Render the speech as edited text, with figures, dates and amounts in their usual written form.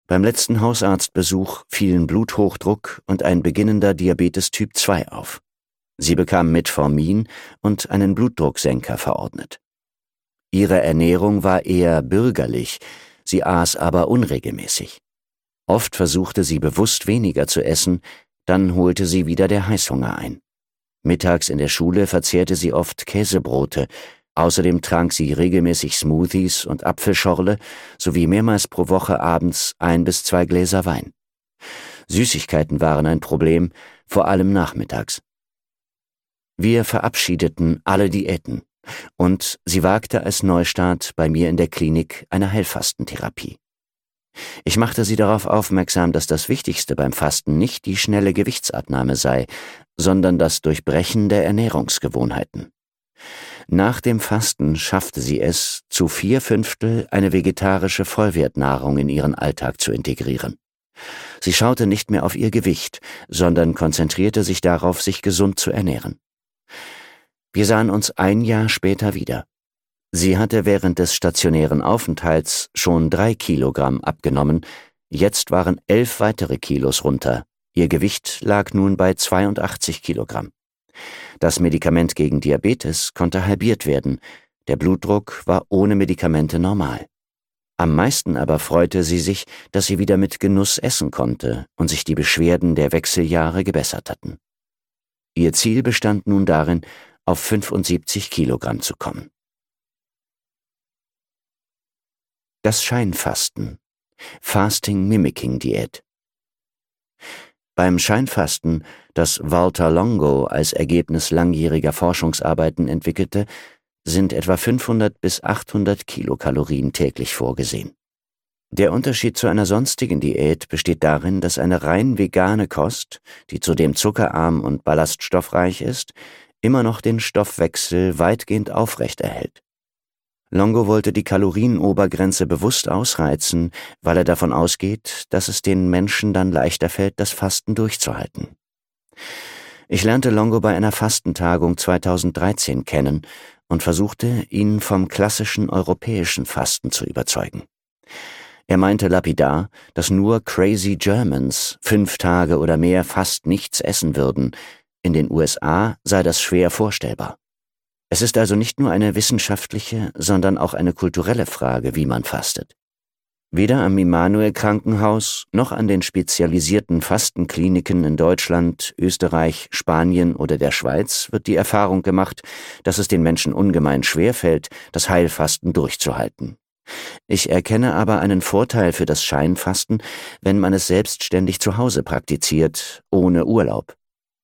Beim letzten Hausarztbesuch fielen Bluthochdruck und ein beginnender Diabetes Typ 2 auf. Sie bekam Metformin und einen Blutdrucksenker verordnet. Ihre Ernährung war eher bürgerlich, sie aß aber unregelmäßig. Oft versuchte sie bewusst weniger zu essen, dann holte sie wieder der Heißhunger ein. Mittags in der Schule verzehrte sie oft Käsebrote, außerdem trank sie regelmäßig Smoothies und Apfelschorle sowie mehrmals pro Woche abends 1 bis 2 Gläser Wein. Süßigkeiten waren ein Problem, vor allem nachmittags. Wir verabschiedeten alle Diäten und sie wagte als Neustart bei mir in der Klinik eine Heilfastentherapie. Ich machte sie darauf aufmerksam, dass das Wichtigste beim Fasten nicht die schnelle Gewichtsabnahme sei, sondern das Durchbrechen der Ernährungsgewohnheiten. Nach dem Fasten schaffte sie es, zu 4/5 eine vegetarische Vollwertnahrung in ihren Alltag zu integrieren. Sie schaute nicht mehr auf ihr Gewicht, sondern konzentrierte sich darauf, sich gesund zu ernähren. Wir sahen uns 1 Jahr später wieder. Sie hatte während des stationären Aufenthalts schon 3 Kilogramm abgenommen, jetzt waren 11 weitere Kilos runter. Ihr Gewicht lag nun bei 82 Kilogramm. Das Medikament gegen Diabetes konnte halbiert werden, der Blutdruck war ohne Medikamente normal. Am meisten aber freute sie sich, dass sie wieder mit Genuss essen konnte und sich die Beschwerden der Wechseljahre gebessert hatten. Ihr Ziel bestand nun darin, auf 75 Kilogramm zu kommen. Das Scheinfasten, Fasting Mimicking Diät. Beim Scheinfasten, das Walter Longo als Ergebnis langjähriger Forschungsarbeiten entwickelte, sind etwa 500 bis 800 Kilokalorien täglich vorgesehen. Der Unterschied zu einer sonstigen Diät besteht darin, dass eine rein vegane Kost, die zudem zuckerarm und ballaststoffreich ist, immer noch den Stoffwechsel weitgehend aufrechterhält. Longo wollte die Kalorienobergrenze bewusst ausreizen, weil er davon ausgeht, dass es den Menschen dann leichter fällt, das Fasten durchzuhalten. Ich lernte Longo bei einer Fastentagung 2013 kennen und versuchte, ihn vom klassischen europäischen Fasten zu überzeugen. Er meinte lapidar, dass nur Crazy Germans 5 Tage oder mehr fast nichts essen würden. In den USA sei das schwer vorstellbar. Es ist also nicht nur eine wissenschaftliche, sondern auch eine kulturelle Frage, wie man fastet. Weder am Immanuel-Krankenhaus noch an den spezialisierten Fastenkliniken in Deutschland, Österreich, Spanien oder der Schweiz wird die Erfahrung gemacht, dass es den Menschen ungemein schwerfällt, das Heilfasten durchzuhalten. Ich erkenne aber einen Vorteil für das Scheinfasten, wenn man es selbstständig zu Hause praktiziert, ohne Urlaub.